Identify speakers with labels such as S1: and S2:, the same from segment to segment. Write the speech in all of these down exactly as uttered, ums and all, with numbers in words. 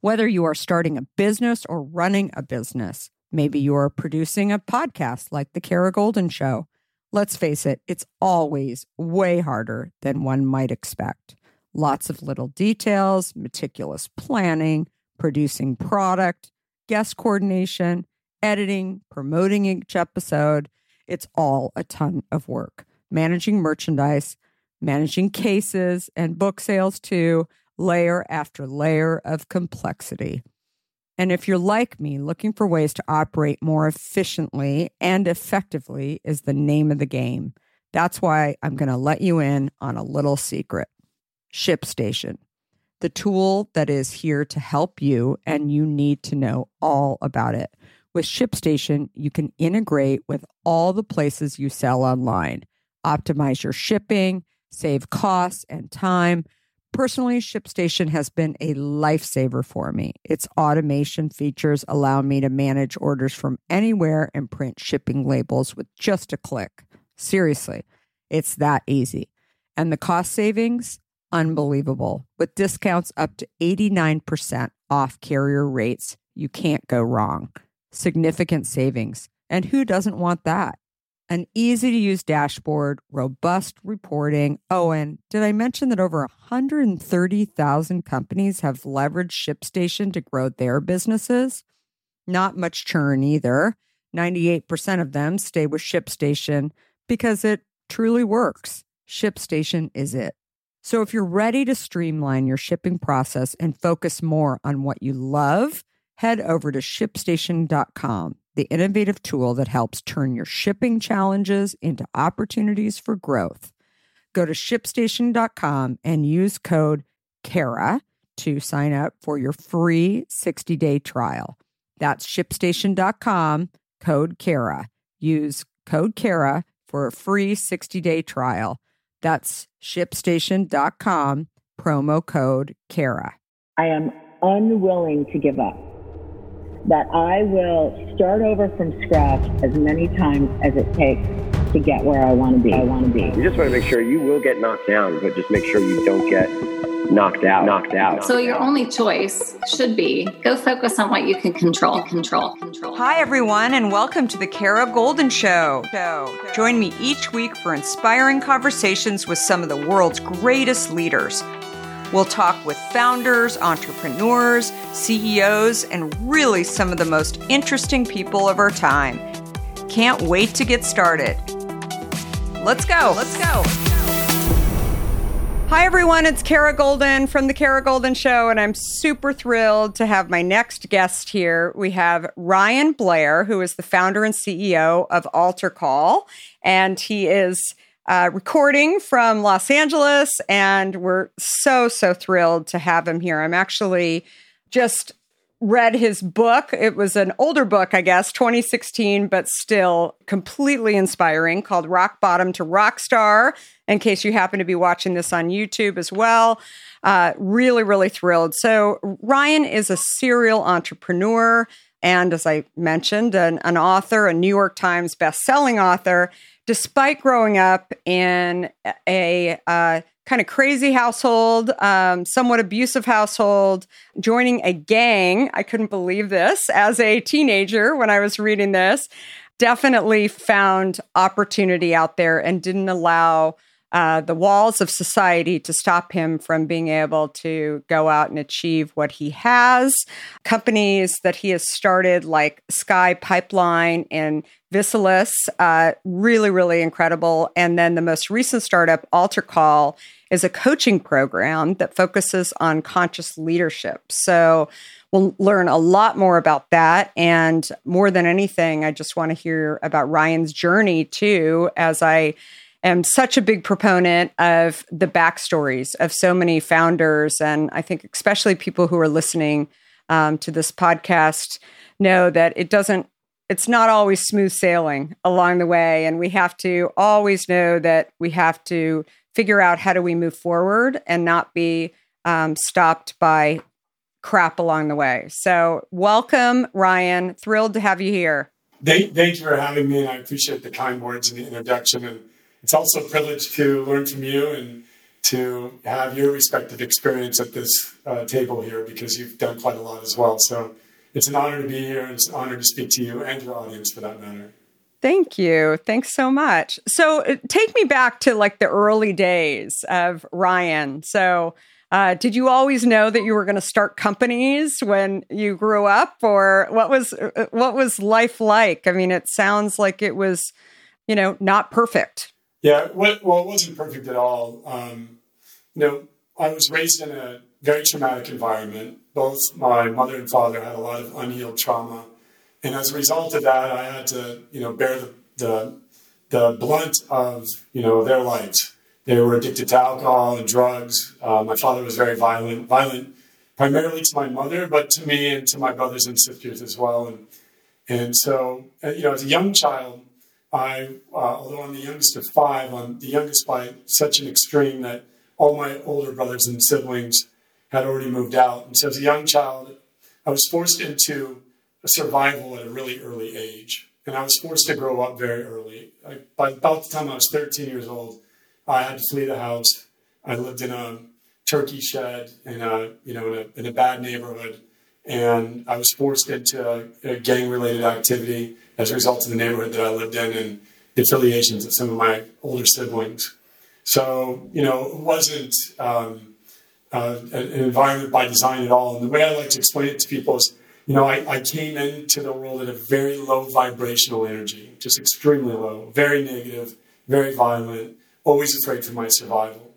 S1: Whether you are starting a business or running a business, maybe you are producing a podcast like The Kara Goldin Show. Let's face it, it's always way harder than one might expect. Lots of little details, meticulous planning, producing product, guest coordination, editing, promoting each episode. It's all a ton of work. Managing merchandise, managing cases and book sales too, layer after layer of complexity. And if you're like me, looking for ways to operate more efficiently and effectively is the name of the game. That's why I'm going to let you in on a little secret. ShipStation, the tool that is here to help you, and you need to know all about it. With ShipStation, you can integrate with all the places you sell online, optimize your shipping, save costs and time. Personally, ShipStation has been a lifesaver for me. Its automation features allow me to manage orders from anywhere and print shipping labels with just a click. Seriously, it's that easy. And the cost savings? Unbelievable. With discounts up to eighty-nine percent off carrier rates, you can't go wrong. Significant savings. And who doesn't want that? An easy-to-use dashboard, robust reporting. Oh, and did I mention that over one hundred thirty thousand companies have leveraged ShipStation to grow their businesses? Not much churn either. ninety-eight percent of them stay with ShipStation because it truly works. ShipStation is it. So if you're ready to streamline your shipping process and focus more on what you love, head over to ship station dot com. The innovative tool that helps turn your shipping challenges into opportunities for growth. Go to ship station dot com and use code KARA to sign up for your free sixty-day trial. That's ship station dot com, code KARA. Use code KARA for a free sixty-day trial. That's ship station dot com, promo code KARA.
S2: I am unwilling to give up. That I will start over from scratch as many times as it takes to get where I want to be. I want to be.
S3: You just want to make sure you will get knocked down, but just make sure you don't get knocked out. Knocked out.
S4: So your only choice should be go focus on what you can control. Control. Control.
S1: Hi, everyone, and welcome to the Kara Goldin Show. Join me each week for inspiring conversations with some of the world's greatest leaders. We'll talk with founders, entrepreneurs, C E Os, and really some of the most interesting people of our time. Can't wait to get started. Let's go. Let's go. Hi, everyone. It's Kara Goldin from The Kara Goldin Show, and I'm super thrilled to have my next guest here. We have Ryan Blair, who is the founder and C E O of AltarCall, and he is Uh, recording from Los Angeles, and we're so, so thrilled to have him here. I'm actually just read his book. It was an older book, I guess, twenty sixteen, but still completely inspiring, called Rock Bottom to Rockstar, in case you happen to be watching this on YouTube as well. Uh, really, really thrilled. So Ryan is a serial entrepreneur, and as I mentioned, an, an author, a New York Times bestselling author. Despite growing up in a uh, kind of crazy household, um, somewhat abusive household, joining a gang, I couldn't believe this, as a teenager when I was reading this, definitely found opportunity out there and didn't allow uh, the walls of society to stop him from being able to go out and achieve what he has. Companies that he has started like Sky Pipeline and Vitalis, uh, really, really incredible. And then the most recent startup, AltarCall, is a coaching program that focuses on conscious leadership. So we'll learn a lot more about that. And more than anything, I just want to hear about Ryan's journey too, as I am such a big proponent of the backstories of so many founders. And I think especially people who are listening um, to this podcast know that it doesn't, it's not always smooth sailing along the way. And we have to always know that we have to figure out how do we move forward and not be um, stopped by crap along the way. So welcome, Ryan. Thrilled to have you here.
S5: Thank, thank you for having me. And I appreciate the kind words and the introduction. And it's also a privilege to learn from you and to have your respective experience at this uh, table here, because you've done quite a lot as well. So it's an honor to be here, and it's an honor to speak to you and your audience for that matter.
S1: Thank you. Thanks so much. So uh, take me back to like the early days of Ryan. So uh, did you always know that you were going to start companies when you grew up, or what was uh, what was life like? I mean, it sounds like it was, you know, not perfect.
S5: Yeah, well, it wasn't perfect at all. Um, you know, I was raised in a very traumatic environment. Both my mother and father had a lot of unhealed trauma. And as a result of that, I had to, you know, bear the, the, the blunt of, you know, their lives. They were addicted to alcohol and drugs. Uh, my father was very violent, violent primarily to my mother, but to me and to my brothers and sisters as well. And, and so, you know, as a young child, I, uh, although I'm the youngest of five, I'm the youngest by such an extreme that all my older brothers and siblings had already moved out. And so as a young child, I was forced into survival at a really early age. And I was forced to grow up very early. I, by about the time I was thirteen years old, I had to flee the house. I lived in a turkey shed in a, you know, in a, in a bad neighborhood. And I was forced into a, a gang-related activity as a result of the neighborhood that I lived in and the affiliations of some of my older siblings. So, you know, it wasn't um, uh, an environment by design at all. And the way I like to explain it to people is, you know, I, I came into the world at a very low vibrational energy, just extremely low, very negative, very violent, always afraid for my survival.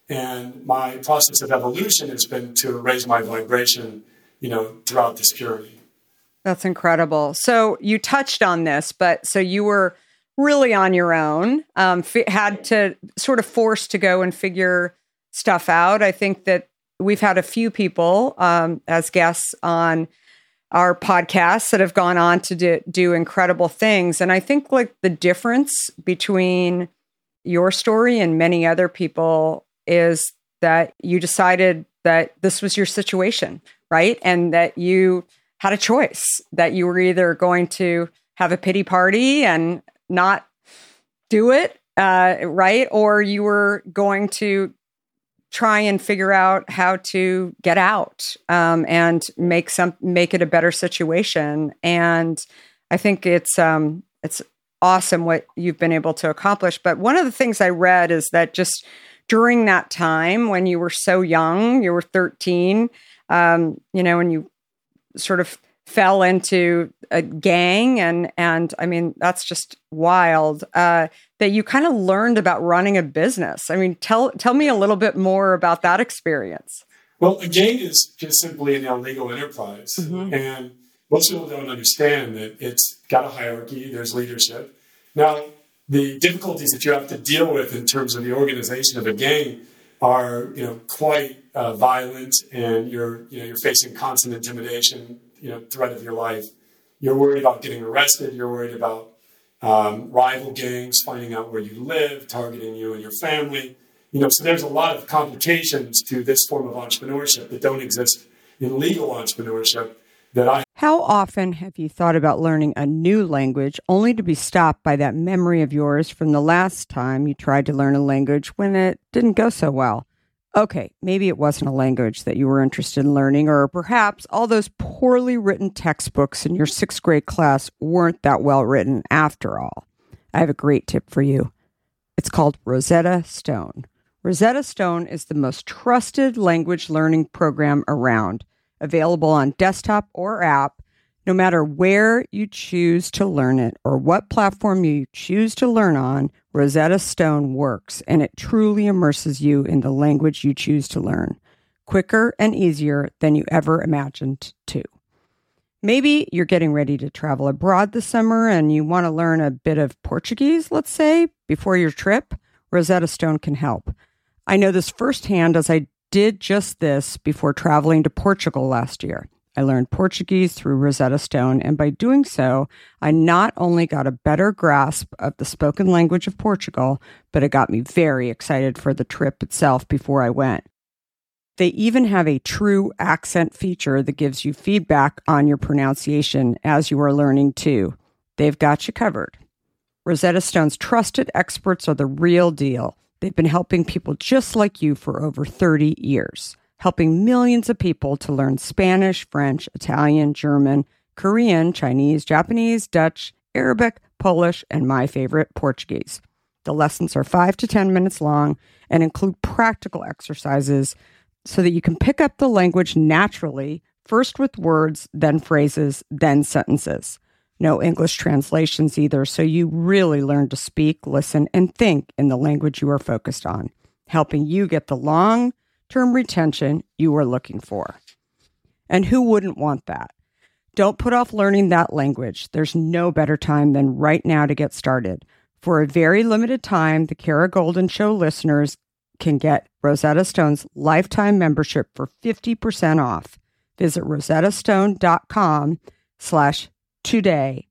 S5: And my process of evolution has been to raise my vibration, you know, throughout this journey.
S1: That's incredible. So you touched on this, but so you were really on your own, um, f- had to sort of forced to go and figure stuff out. I think that we've had a few people um, as guests on our podcasts that have gone on to do, do incredible things. And I think like the difference between your story and many other people is that you decided that this was your situation, right? And that you had a choice, that you were either going to have a pity party and not do it, uh, right? Or you were going to try and figure out how to get out um, and make some make it a better situation. And I think it's um, it's awesome what you've been able to accomplish. But one of the things I read is that just during that time when you were so young, you were thirteen, um, you know, and you sort of fell into a gang, and and I mean that's just wild. Uh, that you kind of learned about running a business. I mean, tell tell me a little bit more about that experience.
S5: Well, a gang is just simply an illegal enterprise, mm-hmm. and most people don't understand that it's got a hierarchy. There's leadership. Now, the difficulties that you have to deal with in terms of the organization of a gang are, you know, quite uh, violent, and you're you know you're facing constant intimidation, you know, threat of your life. You're worried about getting arrested. You're worried about um, rival gangs finding out where you live, targeting you and your family. You know, so there's a lot of complications to this form of entrepreneurship that don't exist in legal entrepreneurship that I.
S1: How often have you thought about learning a new language only to be stopped by that memory of yours from the last time you tried to learn a language when it didn't go so well? Okay, maybe it wasn't a language that you were interested in learning, or perhaps all those poorly written textbooks in your sixth grade class weren't that well written after all. I have a great tip for you. It's called Rosetta Stone. Rosetta Stone is the most trusted language learning program around, available on desktop or app, no matter where you choose to learn it or what platform you choose to learn on. Rosetta Stone works, and it truly immerses you in the language you choose to learn, quicker and easier than you ever imagined to. Maybe you're getting ready to travel abroad this summer and you want to learn a bit of Portuguese, let's say, before your trip. Rosetta Stone can help. I know this firsthand as I did just this before traveling to Portugal last year. I learned Portuguese through Rosetta Stone, and by doing so, I not only got a better grasp of the spoken language of Portugal, but it got me very excited for the trip itself before I went. They even have a true accent feature that gives you feedback on your pronunciation as you are learning too. They've got you covered. Rosetta Stone's trusted experts are the real deal. They've been helping people just like you for over thirty years, helping millions of people to learn Spanish, French, Italian, German, Korean, Chinese, Japanese, Dutch, Arabic, Polish, and my favorite, Portuguese. The lessons are five to ten minutes long and include practical exercises so that you can pick up the language naturally, first with words, then phrases, then sentences. No English translations either, so you really learn to speak, listen, and think in the language you are focused on, helping you get the long-term retention you are looking for. And who wouldn't want that? Don't put off learning that language. There's no better time than right now to get started. For a very limited time, the Kara Goldin Show listeners can get Rosetta Stone's lifetime membership for fifty percent off. Visit rosettastone.com slash today.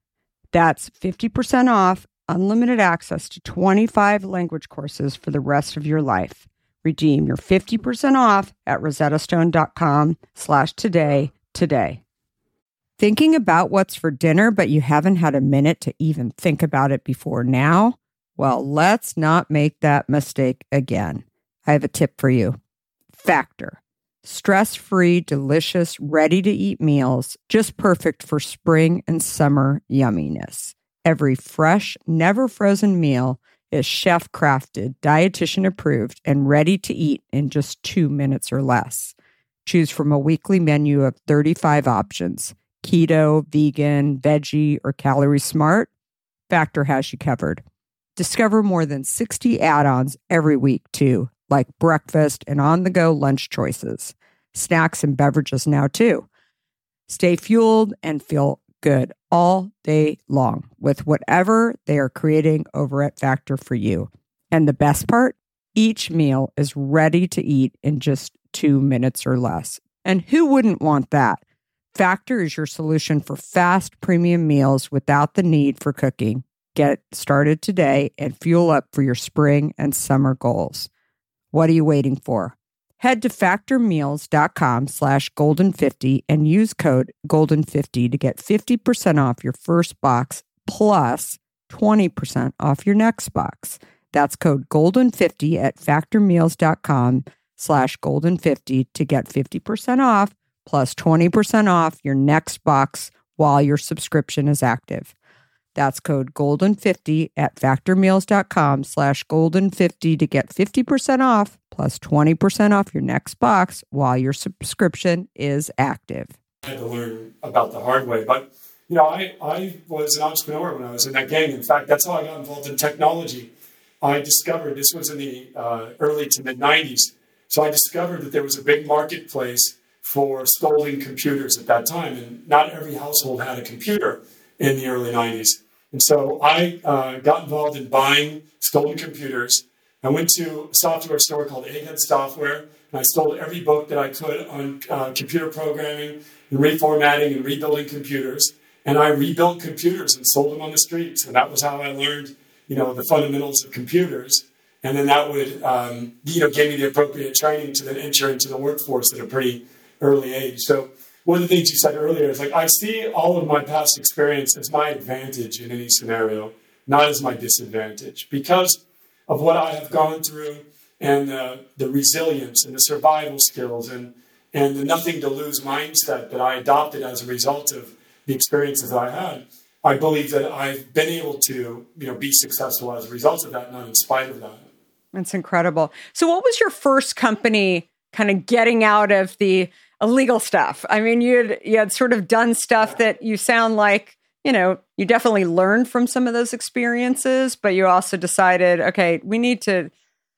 S1: That's fifty percent off, unlimited access to twenty-five language courses for the rest of your life. Redeem your fifty percent off at rosettastone.com slash today today. Thinking about what's for dinner, but you haven't had a minute to even think about it before now? Well, let's not make that mistake again. I have a tip for you. Factor. Stress-free, delicious, ready-to-eat meals, just perfect for spring and summer yumminess. Every fresh, never-frozen meal is chef-crafted, dietitian-approved, and ready to eat in just two minutes or less. Choose from a weekly menu of thirty-five options. Keto, vegan, veggie, or calorie smart, Factor has you covered. Discover more than sixty add-ons every week, too, like breakfast and on-the-go lunch choices. Snacks and beverages now, too. Stay fueled and feel good all day long with whatever they are creating over at Factor for you. And the best part? Each meal is ready to eat in just two minutes or less. And who wouldn't want that? Factor is your solution for fast premium meals without the need for cooking. Get started today and fuel up for your spring and summer goals. What are you waiting for? Head to factormeals.com slash golden50 and use code golden fifty to get fifty percent off your first box plus twenty percent off your next box. That's code golden fifty at factormeals.com slash golden50 to get fifty percent off plus twenty percent off your next box while your subscription is active. That's code golden fifty at factormeals.com slash golden50 to get fifty percent off plus twenty percent off your next box while your subscription is active.
S5: I had to learn about the hard way. But, you know, I, I was an entrepreneur when I was in that gang. In fact, that's how I got involved in technology. I discovered, this was in the uh, early to mid-nineties, so I discovered that there was a big marketplace for stolen computers at that time. And not every household had a computer in the early nineties. And so I uh, got involved in buying stolen computers. I went to a software store called Egghead Software, and I stole every book that I could on uh, computer programming and reformatting and rebuilding computers. And I rebuilt computers and sold them on the streets. And that was how I learned, you know, the fundamentals of computers. And then that would, um, you know, give me the appropriate training to then enter into the workforce at a pretty early age. So one of the things you said earlier is like, I see all of my past experience as my advantage in any scenario, not as my disadvantage, because of what I have gone through and uh, the resilience and the survival skills and, and the nothing to lose mindset that I adopted as a result of the experiences I had. I believe that I've been able to, you know, be successful as a result of that, not in spite of that.
S1: That's incredible. So what was your first company kind of getting out of the illegal stuff? I mean, you had, you had sort of done stuff that you sound like, you know, you definitely learned from some of those experiences, but you also decided, okay, we need to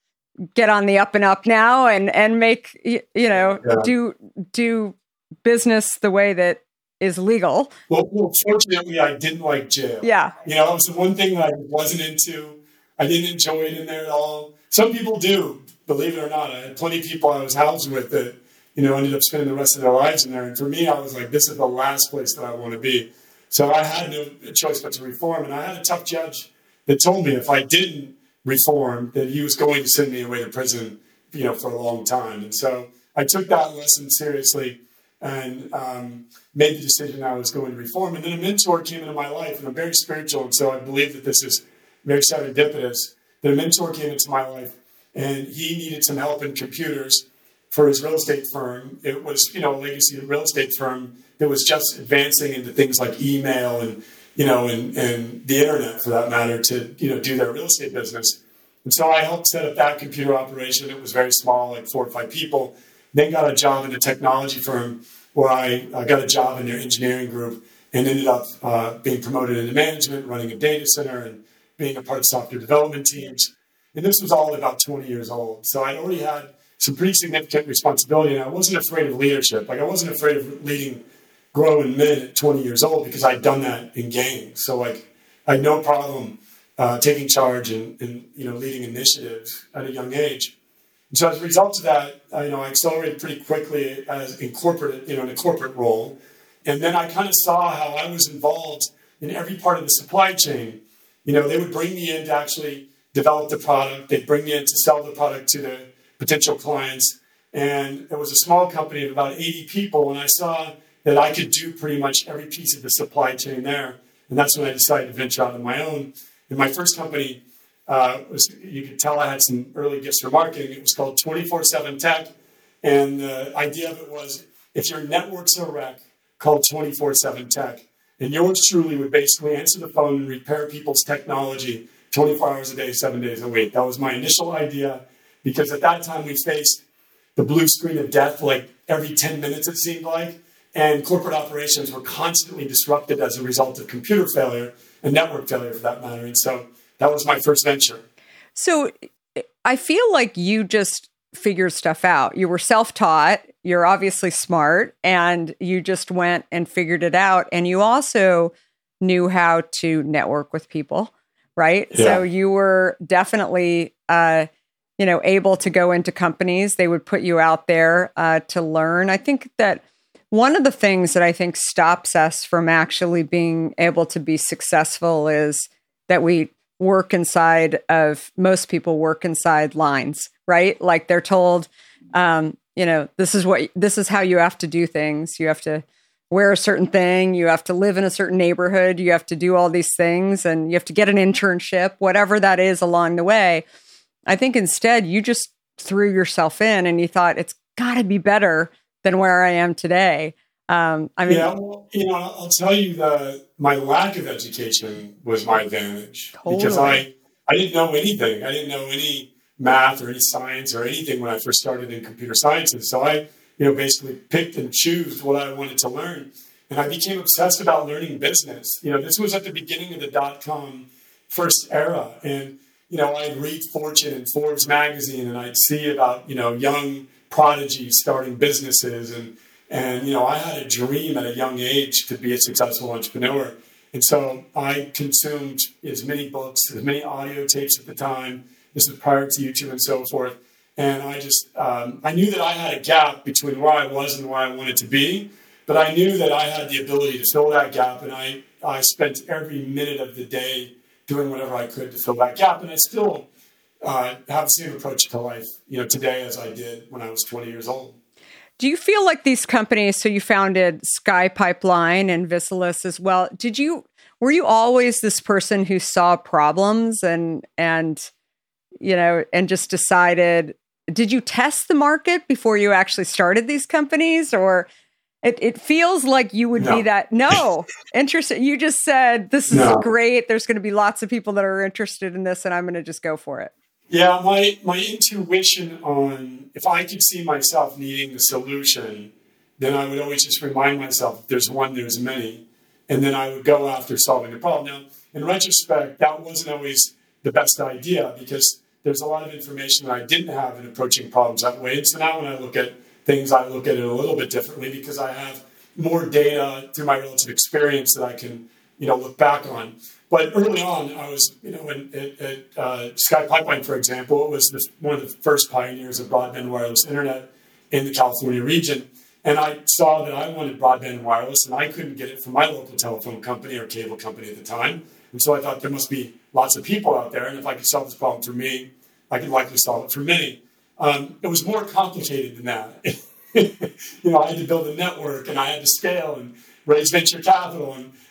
S1: get on the up and up now and, and make, you know, yeah. do, do business the way that is legal.
S5: Well, well, fortunately, I didn't like jail.
S1: Yeah.
S5: You know, it was the one thing that I wasn't into. I didn't enjoy it in there at all. Some people do, believe it or not. I had plenty of people I was housed with that, you know, ended up spending the rest of their lives in there. And for me, I was like, this is the last place that I want to be. So I had no choice but to reform. And I had a tough judge that told me if I didn't reform, that he was going to send me away to prison, you know, for a long time. And so I took that lesson seriously and um, made the decision I was going to reform. And then a mentor came into my life, and I'm very spiritual. And so I believe that this is very serendipitous, that that a mentor came into my life, and he needed some help in computers for his real estate firm. It was, you know, a legacy real estate firm that was just advancing into things like email and, you know, and, and the internet for that matter to, you know, do their real estate business. And so I helped set up that computer operation. It was very small, like four or five people. Then got a job in a technology firm where I uh, got a job in their engineering group and ended up uh, being promoted into management, running a data center and being a part of software development teams. And this was all about twenty years old. So I'd already had some pretty significant responsibility, and I wasn't afraid of leadership. Like I wasn't afraid of leading growing men at twenty years old because I'd done that in gangs. So like I had no problem uh, taking charge and, and you know leading initiatives at a young age. And so as a result of that, I, you know, I accelerated pretty quickly as in corporate, you know, in a corporate role. And then I kind of saw how I was involved in every part of the supply chain. You know, they would bring me in to actually develop the product. They'd bring me in to sell the product to the potential clients. And it was a small company of about eighty people. And I saw that I could do pretty much every piece of the supply chain there. And that's when I decided to venture out on my own. And my first company uh, was, you could tell I had some early gifts for marketing. It was called twenty-four seven Tech. And the idea of it was, if your network's a wreck, call twenty-four seven Tech. And yours truly would basically answer the phone and repair people's technology twenty-four hours a day, seven days a week. That was my initial idea, because at that time we faced the blue screen of death like every ten minutes, it seemed like. And corporate operations were constantly disrupted as a result of computer failure and network failure for that matter. And so that was my first venture.
S1: So I feel like you just figured stuff out. You were self-taught, you're obviously smart, and you just went and figured it out. And you also knew how to network with people, right? Yeah. So you were definitely, uh, you know, able to go into companies. They would put you out there uh, to learn. I think that one of the things that I think stops us from actually being able to be successful is that we work inside of, most people work inside lines, right? Like they're told, um, you know, this is what, this is how you have to do things. You have to wear a certain thing. You have to live in a certain neighborhood. You have to do all these things, and you have to get an internship, whatever that is along the way. I think instead you just threw yourself in and you thought, it's got to be better than where I am today. Um, I mean,
S5: yeah, well, you know, I'll tell you that my lack of education was my advantage. Totally. Because I, I didn't know anything. I didn't know any math or any science or anything when I first started in computer sciences. So I, you know, basically picked and chose what I wanted to learn. And I became obsessed about learning business. You know, this was at the beginning of the dot-com first era. And, you know, I'd read Fortune and Forbes magazine, and I'd see about, you know, young prodigies starting businesses. And, and, you know, I had a dream at a young age to be a successful entrepreneur. And so I consumed as many books, as many audio tapes at the time. This was prior to YouTube and so forth. And I just, um, I knew that I had a gap between where I was and where I wanted to be. But I knew that I had the ability to fill that gap. And I, I spent every minute of the day doing whatever I could to fill that gap. And I still uh, have the same approach to life, you know, today as I did when I was twenty years old.
S1: Do you feel like these companies, so you founded Sky Pipeline and Visualis as well. Did you, were you always this person who saw problems and, and, you know, and just decided, did you test the market before you actually started these companies? Or it, it feels like you would no. be that, no, interested. You just said, this is no. great. There's going to be lots of people that are interested in this, and I'm going to just go for it.
S5: Yeah, my, my intuition on if I could see myself needing the solution, then I would always just remind myself, if there's one, there's many. And then I would go after solving the problem. Now, in retrospect, that wasn't always the best idea, because there's a lot of information that I didn't have in approaching problems that way. And so now when I look at things, I look at it a little bit differently, because I have more data through my relative experience that I can, you know, look back on. But early on, I was, you know, in, at, at uh, Sky Pipeline, for example, it was the, one of the first pioneers of broadband wireless internet in the California region. And I saw that I wanted broadband wireless, and I couldn't get it from my local telephone company or cable company at the time. And so I thought there must be lots of people out there, and if I could solve this problem for me, I could likely solve it for many. Um, it was more complicated than that. You know, I had to build a network, and I had to scale and raise venture capital, and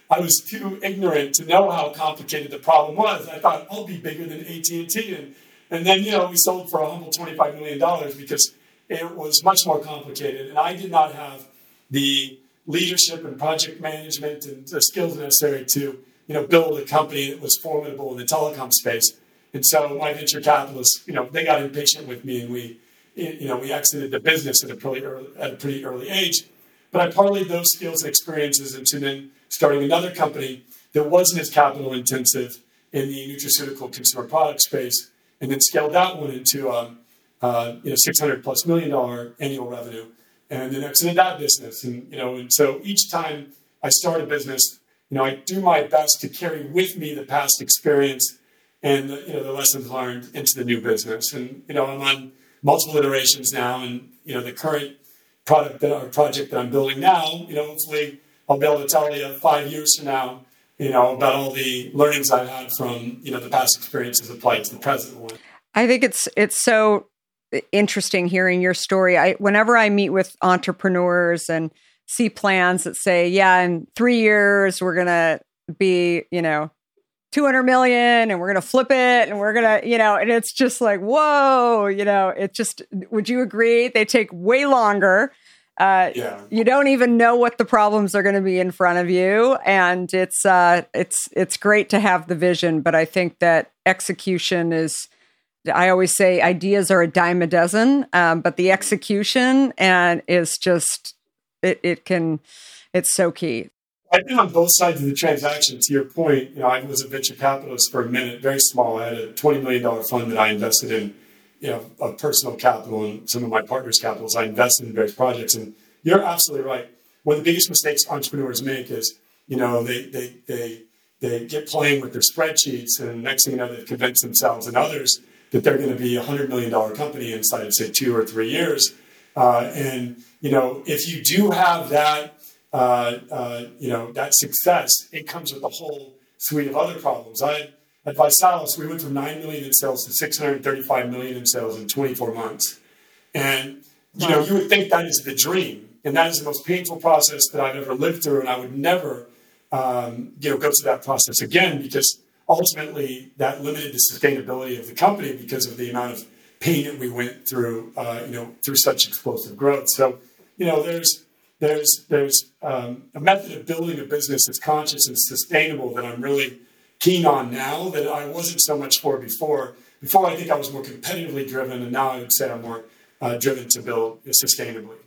S5: I was too ignorant to know how complicated the problem was. I thought, I'll be bigger than A T and T. And, and then, you know, we sold for a humble twenty-five million dollars because it was much more complicated. And I did not have the leadership and project management and the skills necessary to, you know, build a company that was formidable in the telecom space. And so my venture capitalists, you know, they got impatient with me, and we, you know, we exited the business at a pretty early, at a pretty early age. But I parlayed those skills and experiences into then starting another company that wasn't as capital intensive in the nutraceutical consumer product space, and then scaled that one into um, uh, you know six hundred plus million dollar annual revenue, and then exited that business. And you know, and so each time I start a business, you know, I do my best to carry with me the past experience and the, you know the lessons learned into the new business. And you know, I'm on multiple iterations now, and you know, the current product that or project that I'm building now, you know, hopefully I'll be able to tell you five years from now, you know, about all the learnings I've had from, you know, the past experiences applied to the present one.
S1: I think it's it's so interesting hearing your story. I whenever I meet with entrepreneurs and see plans that say, yeah, in three years we're gonna be, you know, two hundred million and we're gonna flip it and we're gonna, you know, and it's just like, whoa, you know, it just, would you agree? They take way longer. Uh, yeah. You don't even know what the problems are going to be in front of you, and it's uh, it's it's great to have the vision. But I think that execution is. I always say ideas are a dime a dozen, um, but the execution and is just it. It can. It's so key.
S5: I've been on both sides of the transaction. To your point, you know, I was a venture capitalist for a minute, very small. I had a twenty million dollars fund that I invested in. You know, of personal capital and some of my partners' capitals, I invested in various projects. And you're absolutely right. One of the biggest mistakes entrepreneurs make is, you know, they they they they get playing with their spreadsheets, and next thing you know, they've convinced themselves and others that they're going to be a hundred million dollar company inside of say two or three years. Uh, and you know, if you do have that, uh, uh, you know, that success, it comes with a whole suite of other problems. I. At ViSalus, we went from nine million in sales to six hundred thirty-five million in sales in twenty-four months. And, you know, you would think that is the dream. And that is the most painful process that I've ever lived through. And I would never, um, you know, go through that process again, because ultimately that limited the sustainability of the company because of the amount of pain that we went through, uh, you know, through such explosive growth. So, you know, there's, there's, there's um, a method of building a business that's conscious and sustainable that I'm really keen on now that I wasn't so much for before. Before, I think I was more competitively driven, and now I would say I'm more uh, driven to build sustainably.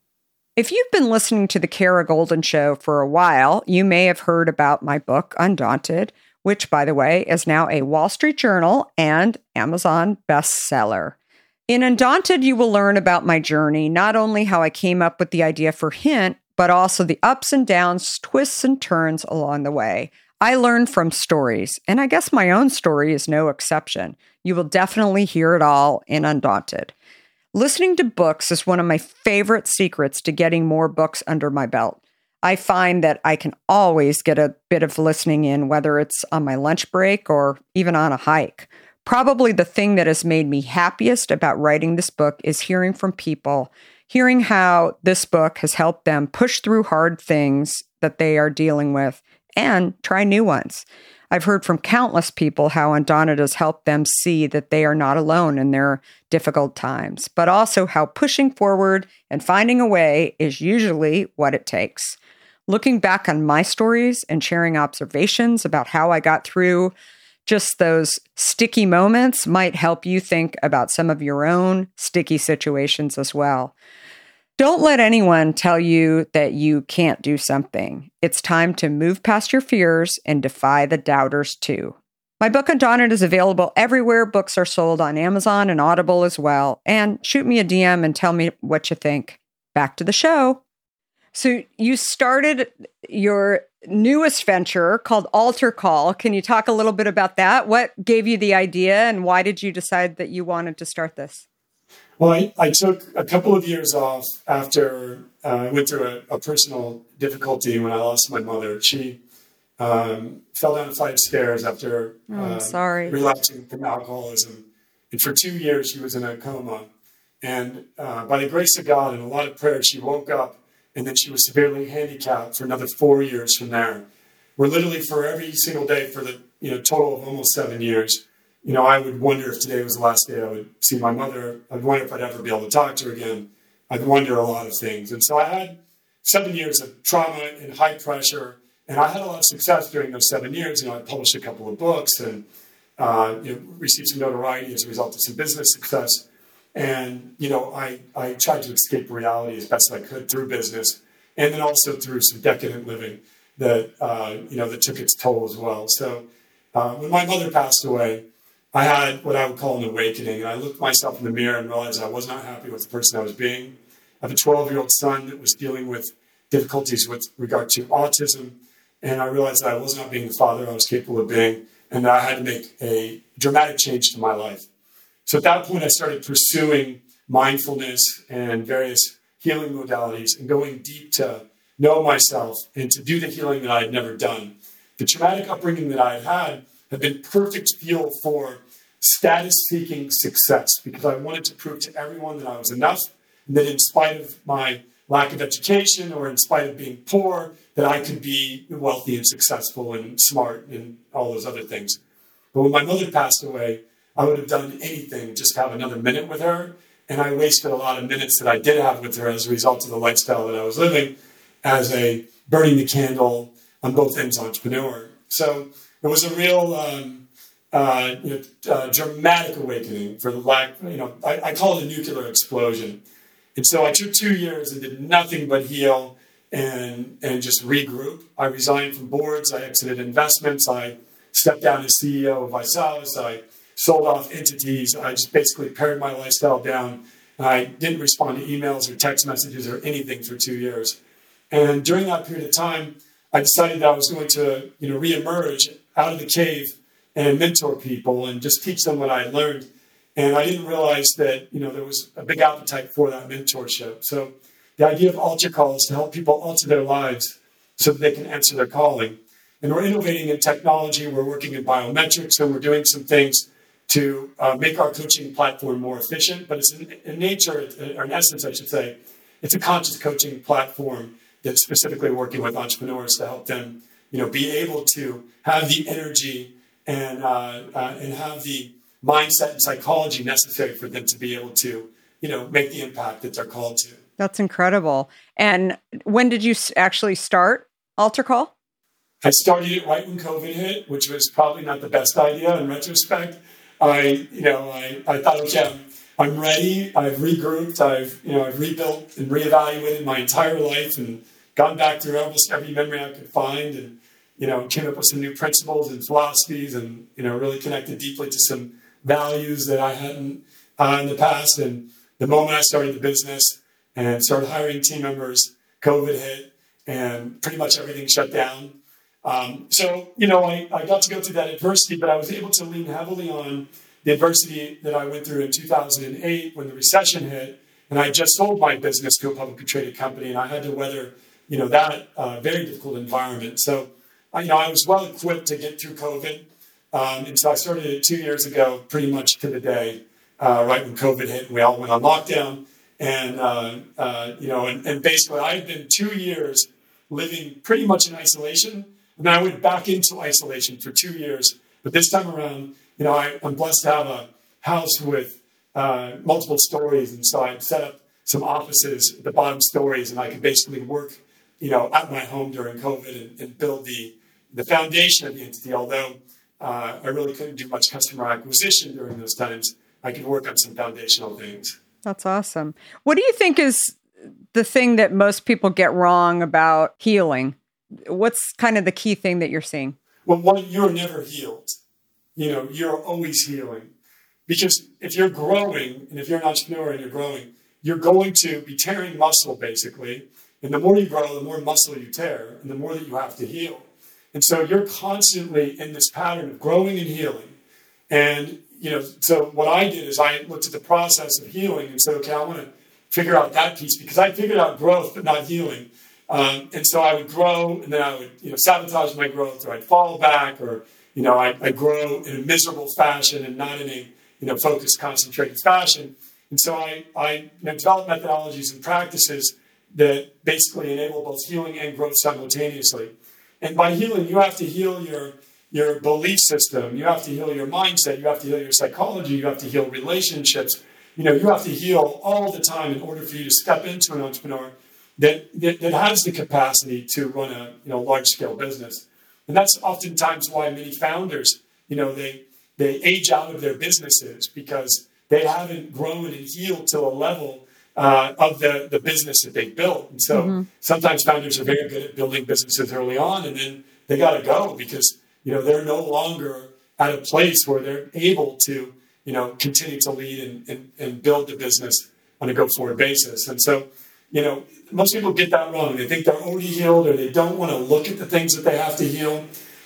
S1: If you've been listening to The Kara Goldin Show for a while, you may have heard about my book, Undaunted, which, by the way, is now a Wall Street Journal and Amazon bestseller. In Undaunted, you will learn about my journey, not only how I came up with the idea for Hint, but also the ups and downs, twists and turns along the way. I learned from stories, and I guess my own story is no exception. You will definitely hear it all in Undaunted. Listening to books is one of my favorite secrets to getting more books under my belt. I find that I can always get a bit of listening in, whether it's on my lunch break or even on a hike. Probably the thing that has made me happiest about writing this book is hearing from people, hearing how this book has helped them push through hard things that they are dealing with and try new ones. I've heard from countless people how Undaunted has helped them see that they are not alone in their difficult times, but also how pushing forward and finding a way is usually what it takes. Looking back on my stories and sharing observations about how I got through just those sticky moments might help you think about some of your own sticky situations as well. Don't let anyone tell you that you can't do something. It's time to move past your fears and defy the doubters too. My book Undaunted is available everywhere books are sold, on Amazon and Audible as well. And shoot me a D M and tell me what you think. Back to the show. So you started your newest venture called Altar Call. Can you talk a little bit about that? What gave you the idea and why did you decide that you wanted to start this?
S5: Well, I, I took a couple of years off after uh, I went through a, a personal difficulty when I lost my mother. She um, fell down a flight of stairs after
S1: oh,
S5: uh,
S1: sorry.
S5: relapsing from alcoholism. And for two years, she was in a coma. And uh, by the grace of God and a lot of prayer, she woke up, and then she was severely handicapped for another four years from there. where literally for every single day for the you know total of almost seven years, you know, I would wonder if today was the last day I would see my mother. I'd wonder if I'd ever be able to talk to her again. I'd wonder a lot of things. And so I had seven years of trauma and high pressure, and I had a lot of success during those seven years. You know, I published a couple of books and uh, you know, received some notoriety as a result of some business success. And, you know, I, I tried to escape reality as best I could through business, and then also through some decadent living that, uh, you know, that took its toll as well. So uh, when my mother passed away, I had what I would call an awakening, and I looked myself in the mirror and realized I was not happy with the person I was being. I have a twelve-year-old son that was dealing with difficulties with regard to autism, and I realized that I was not being the father I was capable of being, and that I had to make a dramatic change to my life. So at that point, I started pursuing mindfulness and various healing modalities and going deep to know myself and to do the healing that I had never done. The traumatic upbringing that I had had had been perfect fuel for status-seeking success, because I wanted to prove to everyone that I was enough, and that in spite of my lack of education or in spite of being poor, that I could be wealthy and successful and smart and all those other things. But when my mother passed away, I would have done anything just to have another minute with her, and I wasted a lot of minutes that I did have with her as a result of the lifestyle that I was living as a burning the candle on both ends entrepreneur. So it was a real um, uh, you know, uh, dramatic awakening for the lack, you know, I, I call it a nuclear explosion. And so I took two years and did nothing but heal and and just regroup. I resigned from boards. I exited investments. I stepped down as C E O of Visalis. I sold off entities. I just basically pared my lifestyle down. I didn't respond to emails or text messages or anything for two years. And during that period of time, I decided that I was going to, you know, reemerge out of the cave and mentor people and just teach them what I had learned. And I didn't realize that, you know, there was a big appetite for that mentorship. So the idea of Altar Call is to help people alter their lives so that they can answer their calling. And we're innovating in technology. We're working in biometrics, and we're doing some things to uh, make our coaching platform more efficient. But it's in, in nature, or in essence, I should say, it's a conscious coaching platform that's specifically working with entrepreneurs to help them, you know, be able to have the energy and uh, uh, and have the mindset and psychology necessary for them to be able to, you know, make the impact that they're called to.
S1: That's incredible. And when did you actually start Altar Call?
S5: I started it right when COVID hit, which was probably not the best idea in retrospect. I, you know, I, I thought, okay, I'm, I'm ready. I've regrouped. I've, you know, I've rebuilt and reevaluated my entire life and gone back through almost every memory I could find, and, you know, came up with some new principles and philosophies, and, you know, really connected deeply to some values that I hadn't uh, in the past. And the moment I started the business and started hiring team members, COVID hit, and pretty much everything shut down. Um, so, you know, I, I got to go through that adversity, but I was able to lean heavily on the adversity that I went through in two thousand eight when the recession hit, and I just sold my business to a publicly traded company, and I had to weather, you know, that uh, very difficult environment. So, I, you know, I was well equipped to get through COVID. Um, and so I started it two years ago, pretty much to the day, uh, right when COVID hit and we all went on lockdown. And, uh, uh, you know, and, and basically I've been two years living pretty much in isolation. And then I went back into isolation for two years. But this time around, you know, I, I'm blessed to have a house with uh, multiple stories. And so I set up some offices at the bottom stories, and I could basically work, you know, at my home during COVID and, and build the, the foundation of the entity. Although uh, I really couldn't do much customer acquisition during those times, I could work on some foundational things.
S1: That's awesome. What do you think is the thing that most people get wrong about healing? What's kind of the key thing that you're seeing?
S5: Well, one, you're never healed. You know, you're always healing. Because if you're growing, and if you're an entrepreneur and you're growing, you're going to be tearing muscle, basically. And the more you grow, the more muscle you tear, and the more that you have to heal. And so you're constantly in this pattern of growing and healing. And, you know, so what I did is I looked at the process of healing and said, okay, I want to figure out that piece, because I figured out growth, but not healing. Um, and so I would grow, and then I would, you know, sabotage my growth, or I'd fall back, or, you know, I, I'd grow in a miserable fashion and not in a, you know, focused, concentrated fashion. And so I, I you know, developed methodologies and practices that basically enable both healing and growth simultaneously. And by healing, you have to heal your, your belief system. You have to heal your mindset. You have to heal your psychology. You have to heal relationships. You know, you have to heal all the time in order for you to step into an entrepreneur that, that, that has the capacity to run a you know large-scale business. And that's oftentimes why many founders, you know, they they age out of their businesses because they haven't grown and healed to a level uh, of the, the business that they built. And so mm-hmm. sometimes founders are very good at building businesses early on, and then they got to go because, you know, they're no longer at a place where they're able to, you know, continue to lead and, and, and build the business on a go-forward basis. And so, you know, most people get that wrong. They think they're already healed, or they don't want to look at the things that they have to heal.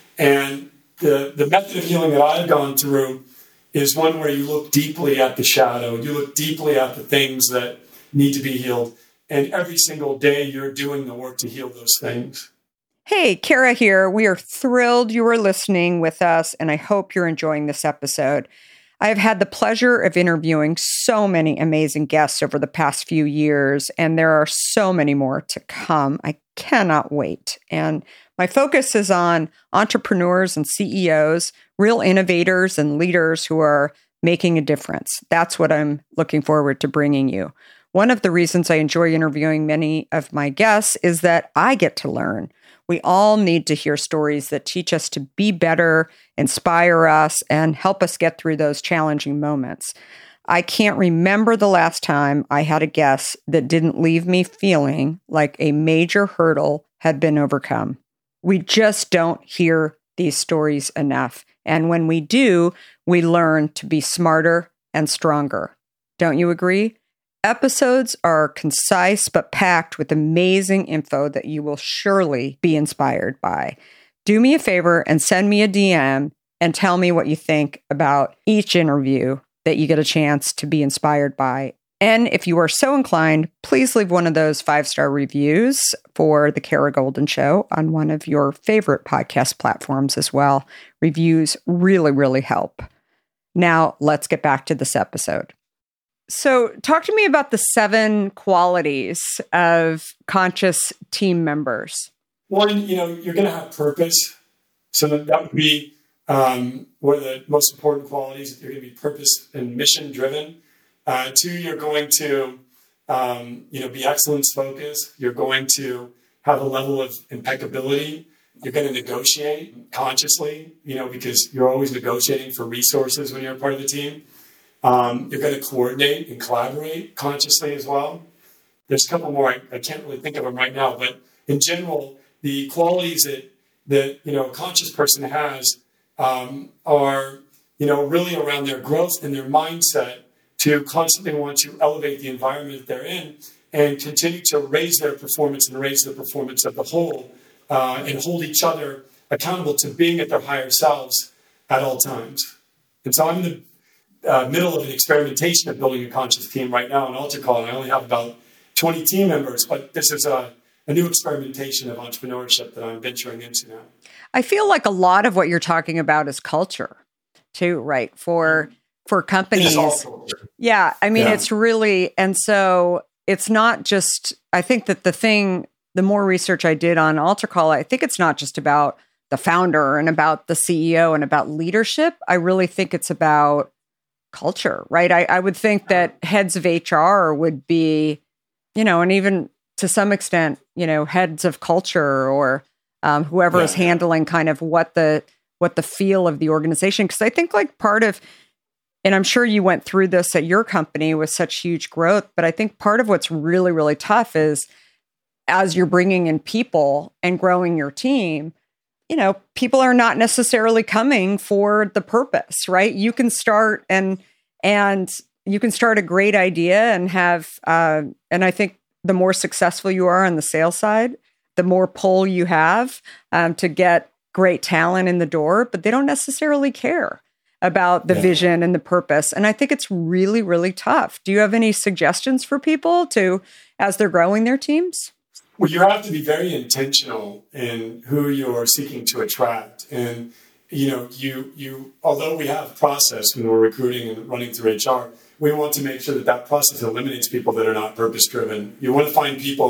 S5: And the, the method of healing that I've gone through is one where you look deeply at the shadow. You look deeply at the things that need to be healed. And every single day you're doing the work to heal those things.
S1: Hey, Kara here. We are thrilled you are listening with us, and I hope you're enjoying this episode. I have had the pleasure of interviewing so many amazing guests over the past few years, and there are so many more to come. I cannot wait. And my focus is on entrepreneurs and C E Os, real innovators and leaders who are making a difference. That's what I'm looking forward to bringing you. One of the reasons I enjoy interviewing many of my guests is that I get to learn. We all need to hear stories that teach us to be better, inspire us, and help us get through those challenging moments. I can't remember the last time I had a guest that didn't leave me feeling like a major hurdle had been overcome. We just don't hear these stories enough. And when we do, we learn to be smarter and stronger. Don't you agree? Episodes are concise but packed with amazing info that you will surely be inspired by. Do me a favor and send me a D M and tell me what you think about each interview that you get a chance to be inspired by. And if you are so inclined, please leave one of those five-star reviews for The Kara Goldin Show on one of your favorite podcast platforms as well. Reviews really, really help. Now, let's get back to this episode. So talk to me about the seven qualities of conscious team members.
S5: One, you know, you're going to have purpose. So that, that would be um, one of the most important qualities. You're going to be purpose and mission driven. Uh, two, you're going to, um, you know, be excellence focused. You're going to have a level of impeccability. You're going to negotiate consciously, you know, because you're always negotiating for resources when you're a part of the team. Um, you're going to coordinate and collaborate consciously as well. There's a couple more. I, I can't really think of them right now, but in general, the qualities that, that you know, a conscious person has um, are, you know, really around their growth and their mindset to constantly want to elevate the environment that they're in and continue to raise their performance and raise the performance of the whole uh, and hold each other accountable to being at their higher selves at all times. And so I'm in the Uh, middle of an experimentation of building a conscious team right now in AltarCall, and I only have about twenty team members, but this is a, a new experimentation of entrepreneurship that I'm venturing into now.
S1: I feel like a lot of what you're talking about is culture, too, right? For for companies,
S5: it is all culture.
S1: Yeah, I mean,
S5: yeah.
S1: it's really, and so it's not just. I think that the thing, the more research I did on AltarCall, I think it's not just about the founder and about the C E O and about leadership. I really think it's about culture, right? I, I would think that heads of H R would be, you know, and even to some extent, you know, heads of culture or um, whoever yeah. is handling kind of what the what the feel of the organization. Because I think like part of, and I'm sure you went through this at your company with such huge growth, but I think part of what's really, really tough is as you're bringing in people and growing your team, you know, people are not necessarily coming for the purpose, right? You can start and and you can start a great idea and have, uh, and I think the more successful you are on the sales side, the more pull you have um, to get great talent in the door, but they don't necessarily care about the yeah. vision and the purpose. And I think it's really, really tough. Do you have any suggestions for people to, as they're growing their teams?
S5: Well, you have to be very intentional in who you're seeking to attract. And, you know, you, you, although we have process when we're recruiting and running through H R, we want to make sure that that process eliminates people that are not purpose driven. You want to find people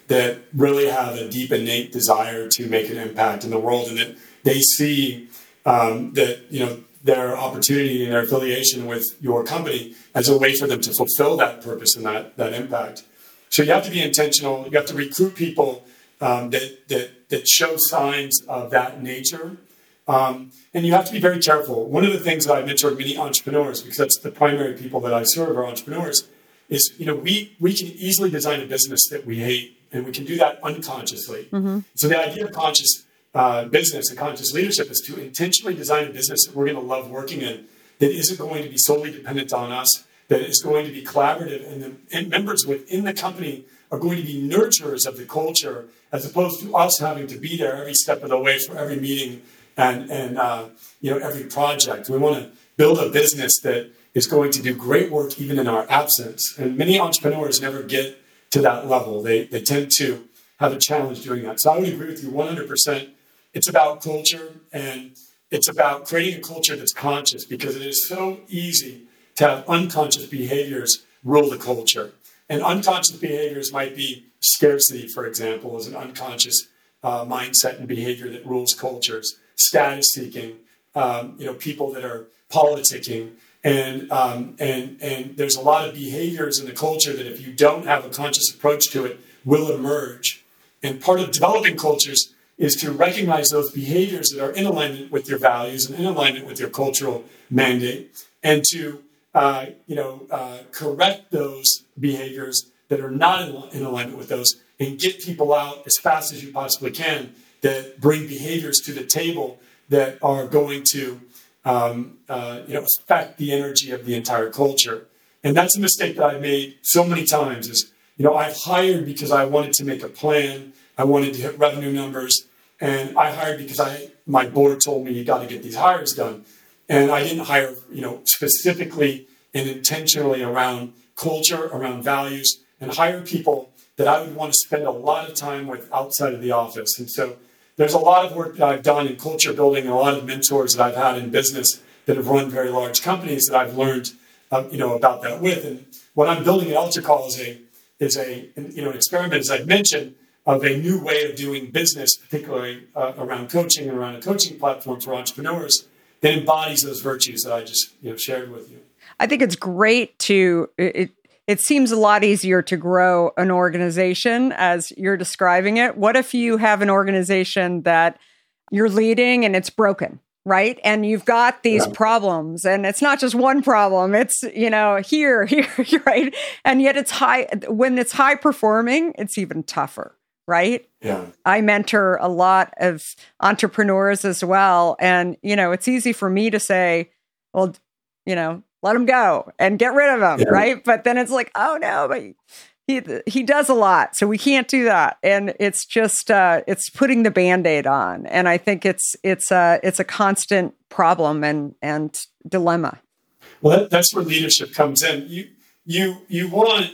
S5: that really have a deep innate desire to make an impact in the world, and that they see um, that, you know, their opportunity and their affiliation with your company as a way for them to fulfill that purpose and that, that impact. So you have to be intentional. You have to recruit people um, that, that, that show signs of that nature. Um, and you have to be very careful. One of the things that I mentor many entrepreneurs, because that's the primary people that I serve are entrepreneurs, is, you know, we, we can easily design a business that we hate, and we can do that unconsciously. Mm-hmm. So the idea of conscious uh, business and conscious leadership is to intentionally design a business that we're going to love working in, that isn't going to be solely dependent on us, that is going to be collaborative, and the and members within the company are going to be nurturers of the culture, as opposed to us having to be there every step of the way for every meeting and, and uh, you know, every project. We want to build a business that is going to do great work even in our absence. And many entrepreneurs never get to that level. They, they tend to have a challenge doing that. So I would agree with you one hundred percent. It's about culture, and it's about creating a culture that's conscious, because it is so easy to have unconscious behaviors rule the culture. And unconscious behaviors might be scarcity, for example, as an unconscious uh, mindset and behavior that rules cultures. Status seeking, um, you know, people that are politicking, and um, and and there's a lot of behaviors in the culture that, if you don't have a conscious approach to it, will emerge. And part of developing cultures is to recognize those behaviors that are in alignment with your values and in alignment with your cultural mandate, and to uh, you know uh, correct those behaviors that are not in, in alignment with those, and get people out as fast as you possibly can that bring behaviors to the table that are going to um, uh, you know affect the energy of the entire culture. And that's a mistake that I've made so many times. Is you know I've hired because I wanted to make a plan, I wanted to hit revenue numbers, and I hired because I my board told me you got to get these hires done, and I didn't hire you know specifically and intentionally around culture, around values, and hire people that I would want to spend a lot of time with outside of the office. And so there's a lot of work that I've done in culture building, and a lot of mentors that I've had in business that have run very large companies that I've learned, uh, you know, about that with. And what I'm building at UltraCall is a is a you know an experiment, as I've mentioned, of a new way of doing business, particularly uh, around coaching and around a coaching platform for entrepreneurs that embodies those virtues that I just you know shared with you.
S1: I think it's great to it. It seems a lot easier to grow an organization as you're describing it. What if you have an organization that you're leading and it's broken, right? And you've got these yeah. problems, and it's not just one problem. It's, you know, here, here, right? And yet it's high. When it's high performing, it's even tougher, right?
S5: Yeah.
S1: I mentor a lot of entrepreneurs as well. And, you know, it's easy for me to say, well, you know, let him go and get rid of him, yeah. right? But then it's like, oh no, but he he does a lot, so we can't do that. And it's just uh, it's putting the Band-Aid on, and I think it's it's a it's a constant problem and and dilemma.
S5: Well, that, that's where leadership comes in. You you you want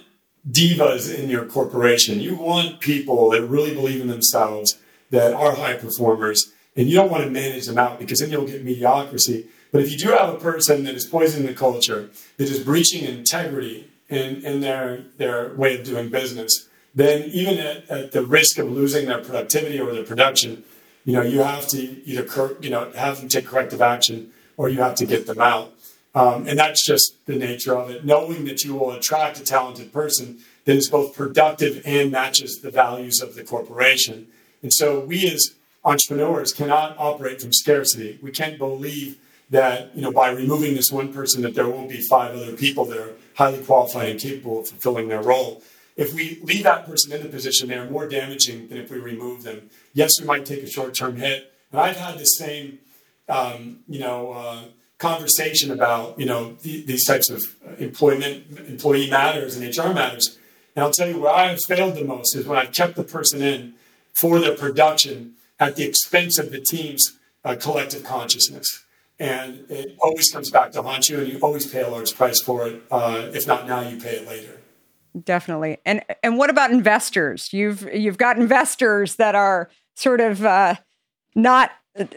S5: divas in your corporation. You want people that really believe in themselves, that are high performers, and you don't want to manage them out, because then you'll get mediocrity. But if you do have a person that is poisoning the culture, that is breaching integrity in, in their, their way of doing business, then even at, at the risk of losing their productivity or their production, you know, you have to either, you know, have them take corrective action, or you have to get them out. Um, and that's just the nature of it. Knowing that you will attract a talented person that is both productive and matches the values of the corporation. And so we as entrepreneurs cannot operate from scarcity. We can't believe that, you know, by removing this one person, that there won't be five other people that are highly qualified and capable of fulfilling their role. If we leave that person in the position, they are more damaging than if we remove them. Yes, we might take a short-term hit. And I've had the same, um, you know, uh, conversation about, you know, the, these types of employment, employee matters and H R matters. And I'll tell you where I have failed the most is when I've kept the person in for their production at the expense of the team's uh, collective consciousness. And it always comes back to haunt you, and you always pay a large price for it. Uh, if not now, you pay it later.
S1: Definitely. And and what about investors? You've you've got investors that are sort of uh, not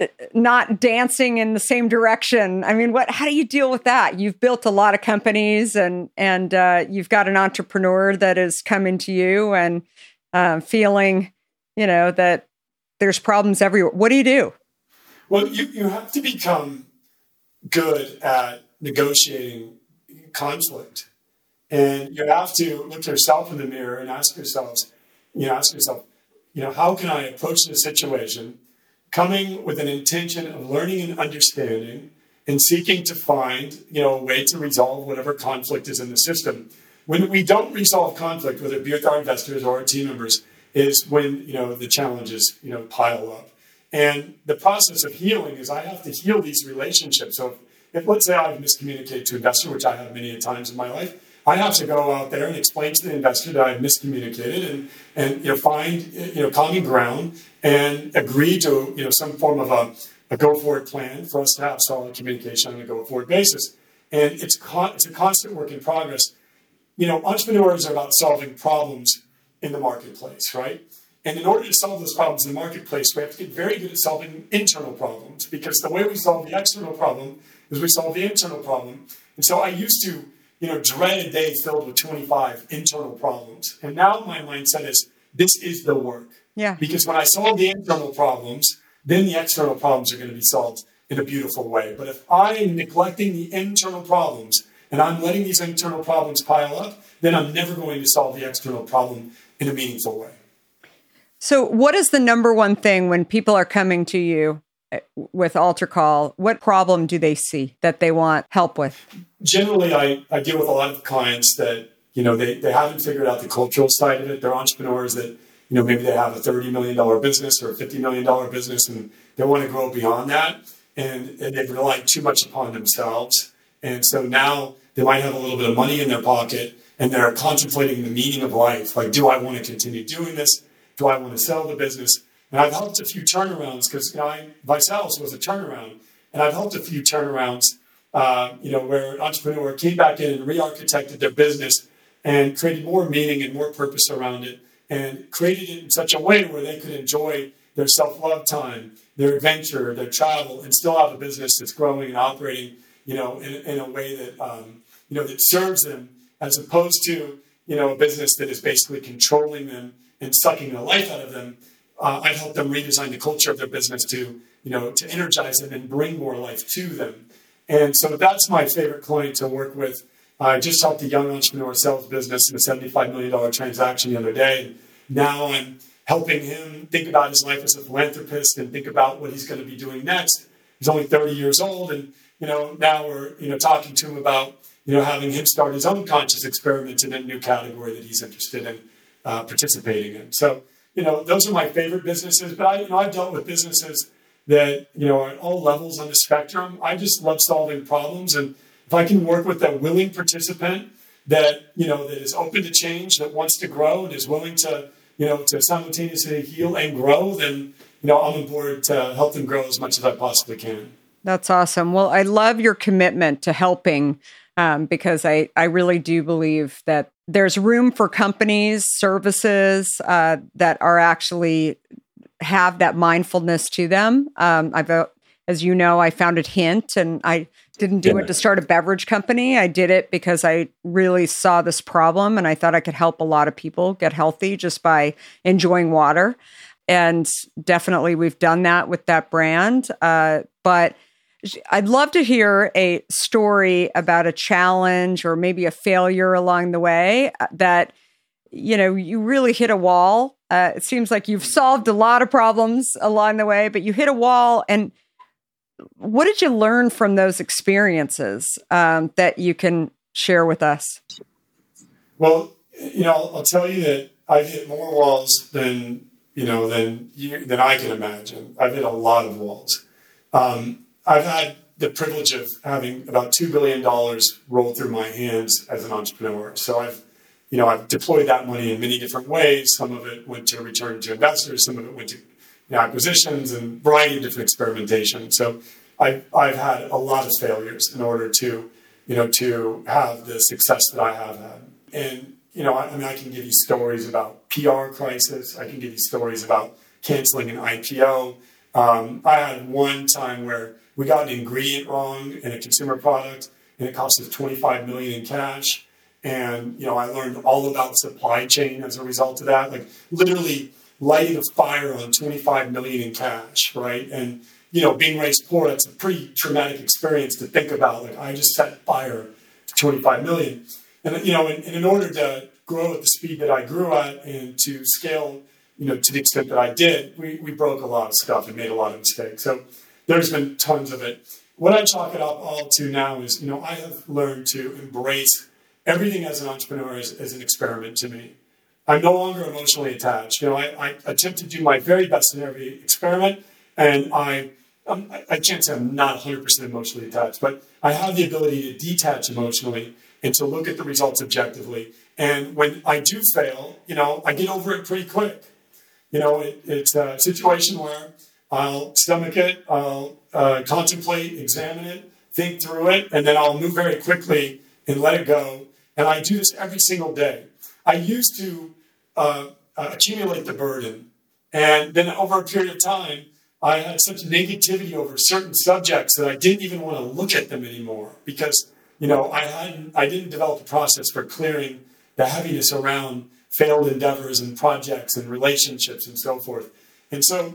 S1: not dancing in the same direction. I mean, what? How do you deal with that? You've built a lot of companies, and and uh, you've got an entrepreneur that is coming to you, and um, feeling, you know, that there's problems everywhere. What do you do?
S5: Well, you, you have to become good at negotiating conflict. And you have to look yourself in the mirror and ask yourselves, you know, ask yourself, you know, how can I approach this situation coming with an intention of learning and understanding and seeking to find, you know, a way to resolve whatever conflict is in the system. When we don't resolve conflict, whether it be with our investors or our team members, is when, you know, the challenges, you know, pile up. And the process of healing is I have to heal these relationships. So if, let's say I've miscommunicated to an investor, which I have many times in my life, I have to go out there and explain to the investor that I've miscommunicated and, and you know, find, you know, common ground and agree to, you know, some form of a, a go-forward plan for us to have solid communication on a go-forward basis. And it's, con- it's a constant work in progress. You know, entrepreneurs are about solving problems in the marketplace, right? And in order to solve those problems in the marketplace, we have to get very good at solving internal problems, because the way we solve the external problem is we solve the internal problem. And so I used to, you know, dread a day filled with twenty-five internal problems. And now my mindset is, this is the work.
S1: Yeah.
S5: Because when I solve the internal problems, then the external problems are going to be solved in a beautiful way. But if I am neglecting the internal problems and I'm letting these internal problems pile up, then I'm never going to solve the external problem in a meaningful way.
S1: So what is the number one thing when people are coming to you with AltarCall? What problem do they see that they want help with?
S5: Generally, I, I deal with a lot of clients that, you know, they, they haven't figured out the cultural side of it. They're entrepreneurs that, you know, maybe they have a thirty million dollars business or a fifty million dollars business, and they want to grow beyond that. And, and they've relied too much upon themselves. And so now they might have a little bit of money in their pocket and they're contemplating the meaning of life. Like, do I want to continue doing this? Do I want to sell the business? And I've helped a few turnarounds because, you know, I, Visalis was a turnaround. And I've helped a few turnarounds, uh, you know, where an entrepreneur came back in and re-architected their business and created more meaning and more purpose around it, and created it in such a way where they could enjoy their self-love time, their adventure, their travel, and still have a business that's growing and operating, you know, in, in a way that, um, you know, that serves them, as opposed to, you know, a business that is basically controlling them and sucking the life out of them. Uh, I've helped them redesign the culture of their business to, you know, to energize them and bring more life to them. And so that's my favorite client to work with. I just helped a young entrepreneur sell his business in a seventy-five million dollars transaction the other day. Now I'm helping him think about his life as a philanthropist and think about what he's going to be doing next. He's only thirty years old, and, you know, now we're, you know, talking to him about, you know, having him start his own conscious experiment in a new category that he's interested in uh, participating in. So, you know, those are my favorite businesses. But I, you know, I've dealt with businesses that, you know, are at all levels on the spectrum. I just love solving problems, and if I can work with a willing participant that, you know, that is open to change, that wants to grow and is willing to, you know, to simultaneously heal and grow, then, you know, I'm on board to help them grow as much as I possibly can.
S1: That's awesome. Well, I love your commitment to helping, um, because I, I really do believe that there's room for companies, services uh, that are actually have that mindfulness to them. Um, I've, uh, as you know, I founded Hint, and I didn't do yeah. it to start a beverage company. I did it because I really saw this problem, and I thought I could help a lot of people get healthy just by enjoying water. And definitely we've done that with that brand. Uh, but I'd love to hear a story about a challenge or maybe a failure along the way that, you know, you really hit a wall. Uh, it seems like you've solved a lot of problems along the way, but you hit a wall. And what did you learn from those experiences um, that you can share with us?
S5: Well, you know, I'll, I'll tell you that I've hit more walls than, you know, than you, than I can imagine. I've hit a lot of walls. Um, I've had the privilege of having about two billion dollars roll through my hands as an entrepreneur. So I've, you know, I've deployed that money in many different ways. Some of it went to return to investors. Some of it went to, you know, acquisitions and a variety of different experimentation. So I've, I've had a lot of failures in order to, you know, to have the success that I have had. And, you know, I, I mean, I can give you stories about P R crisis. I can give you stories about canceling an I P O. Um, I had one time where we got an ingredient wrong in a consumer product, and it cost us twenty-five million dollars in cash. And, you know, I learned all about supply chain as a result of that, like literally lighting a fire on twenty-five million in cash, right? And, you know, being raised poor, that's a pretty traumatic experience to think about. Like, I just set fire to twenty-five million. And, you know, and, and in order to grow at the speed that I grew at and to scale, you know, to the extent that I did, we, we broke a lot of stuff and made a lot of mistakes. So there's been tons of it. What I chalk it up all to now is, you know, I have learned to embrace everything as an entrepreneur as, as an experiment to me. I'm no longer emotionally attached. You know, I, I attempt to do my very best in every experiment, and I, um, I can't say I'm not one hundred percent emotionally attached, but I have the ability to detach emotionally and to look at the results objectively. And when I do fail, you know, I get over it pretty quick. You know, it, it's a situation where I'll stomach it, I'll uh, contemplate, examine it, think through it, and then I'll move very quickly and let it go. And I do this every single day. I used to uh, uh, accumulate the burden. And then over a period of time, I had such negativity over certain subjects that I didn't even want to look at them anymore because, you know, I hadn't, I didn't develop a process for clearing the heaviness around failed endeavors and projects and relationships and so forth. And so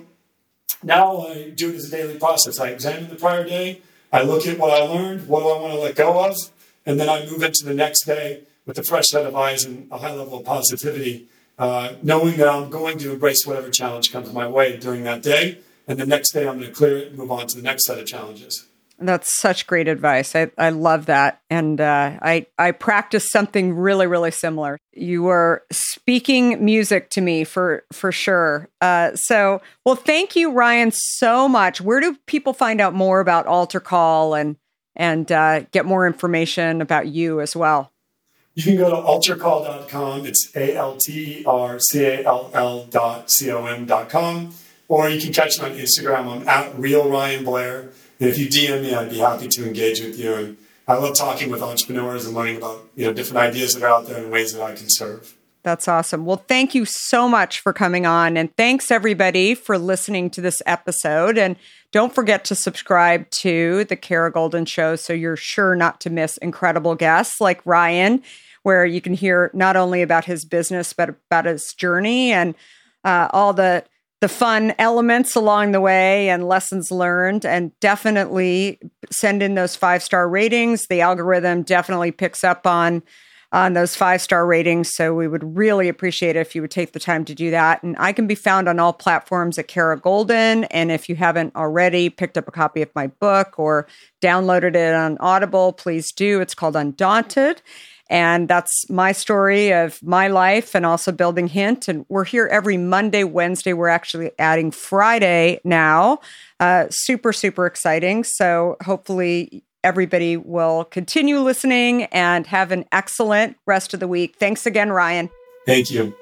S5: now I do it as a daily process. I examine the prior day. I look at what I learned. What do I want to let go of? And then I move into the next day with a fresh set of eyes and a high level of positivity, uh, knowing that I'm going to embrace whatever challenge comes my way during that day. And the next day I'm going to clear it and move on to the next set of challenges.
S1: That's such great advice. I, I love that. And uh, I, I practice something really, really similar. You were speaking music to me for, for sure. Uh, so, well, thank you, Ryan, so much. Where do people find out more about AlterCall and, and uh, get more information about you as well?
S5: You can go to alter call dot com. It's A L T R C A L L dot C O M dot com. Or you can catch me on Instagram. I'm at Real Ryan Blair. And if you D M me, I'd be happy to engage with you. And I love talking with entrepreneurs and learning about, you know, different ideas that are out there and ways that I can serve.
S1: That's awesome. Well, thank you so much for coming on. And thanks, everybody, for listening to this episode. And don't forget to subscribe to The Kara Goldin Show so you're sure not to miss incredible guests like Ryan, where you can hear not only about his business, but about his journey and uh, all the the fun elements along the way and lessons learned. And definitely send in those five-star ratings. The algorithm definitely picks up on on those five-star ratings. So we would really appreciate it if you would take the time to do that. And I can be found on all platforms at Kara Goldin. And if you haven't already picked up a copy of my book or downloaded it on Audible, please do. It's called Undaunted. And that's my story of my life and also building Hint. And we're here every Monday, Wednesday. We're actually adding Friday now. Uh, super, super exciting. So hopefully everybody will continue listening and have an excellent rest of the week. Thanks again, Ryan.
S5: Thank you.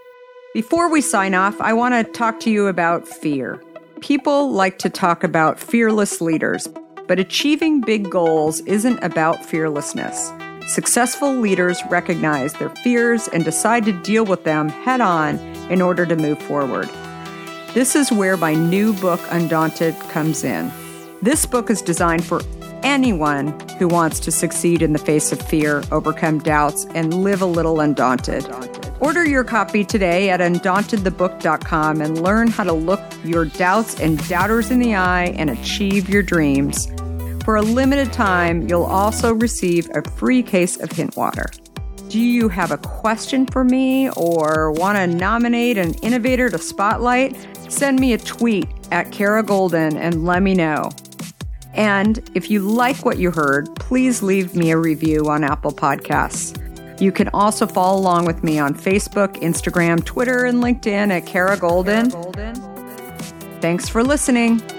S1: Before we sign off, I want to talk to you about fear. People like to talk about fearless leaders, but achieving big goals isn't about fearlessness. Successful leaders recognize their fears and decide to deal with them head on in order to move forward. This is where my new book, Undaunted, comes in. This book is designed for anyone who wants to succeed in the face of fear, overcome doubts, and live a little undaunted. Order your copy today at undaunted the book dot com and learn how to look your doubts and doubters in the eye and achieve your dreams. For a limited time, you'll also receive a free case of Hint Water. Do you have a question for me or want to nominate an innovator to spotlight? Send me a tweet at Kara Goldin and let me know. And if you like what you heard, please leave me a review on Apple Podcasts. You can also follow along with me on Facebook, Instagram, Twitter, and LinkedIn at Kara Goldin. Thanks for listening.